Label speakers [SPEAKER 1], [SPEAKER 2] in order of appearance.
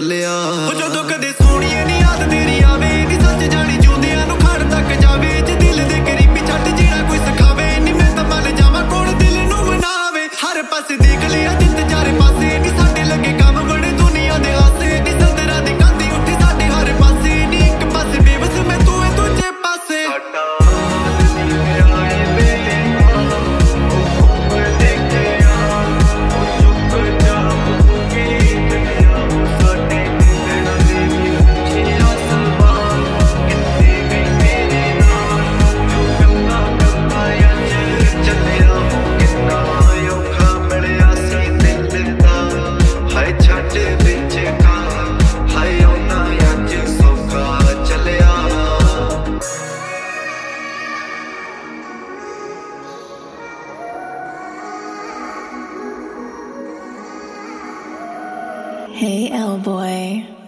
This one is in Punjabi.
[SPEAKER 1] ਚੱਲਿਆ ਜਦੋਂ ਕਦੇ ਸੋਹਣੀਏ ਨੀ ਯਾਦ ਤੇਰੀ ਆਵੇ ਨੀ ਸੱਚ ਜਾਣੀ ਜੂਦਿਆਂ ਨੂੰ ਖੜ ਤੱਕ ਜਾਵੇ ਜੇ ਦਿਲ ਦੇ ਕਰੀਬੀ ਛੱਡ ਜਿਹੜਾ ਕੋਈ ਸਿਖਾਵੇ ਨੀ ਮੈਂ ਤਾਂ ਮਲ ਜਾਵਾਂ ਕੋਲ ਦਿਲ ਨੂੰ ਮਨਾਵੇ ਹਰ ਪਾਸੇ ਦੇਖ ਲਿਆ ਜਿੱਤ ਚਾਰੇ ਪਾਸੇ ਨੀ ਸਾਡੇ ਲੱਗੇ ਕੰਮ ਬੜੇ ਦੁਨੀਆ ਦੇ ਹਾਸੇ ਨੀ ਸੰਦਰਾਂ ਦੀ ਕਾਂਦੀ ਉੱਠੀ ਸਾਡੇ ਹਰ ਪਾਸੇ ਨੀ ਇੱਕ ਪਾਸੇ ਬੇਵਸ ਮੈਂ ਤੂੰ ਏ ਦੂਜੇ ਪਾਸੇ
[SPEAKER 2] Hey, L boy.